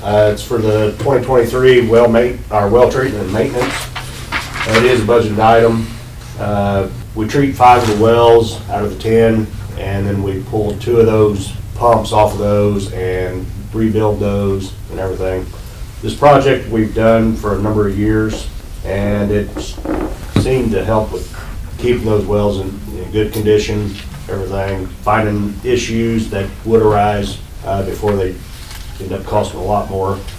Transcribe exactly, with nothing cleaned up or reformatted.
Uh, it's for the twenty twenty-three well ma, our well treatment and maintenance. It is a budgeted item. Uh, we treat five of the wells out of the ten, and then we pull two of those pumps off of those and rebuild those and everything. This project we've done for a number of years, and it seemed to help with keeping those wells in, in good condition, everything, finding issues that would arise uh, before they end up costing a lot more.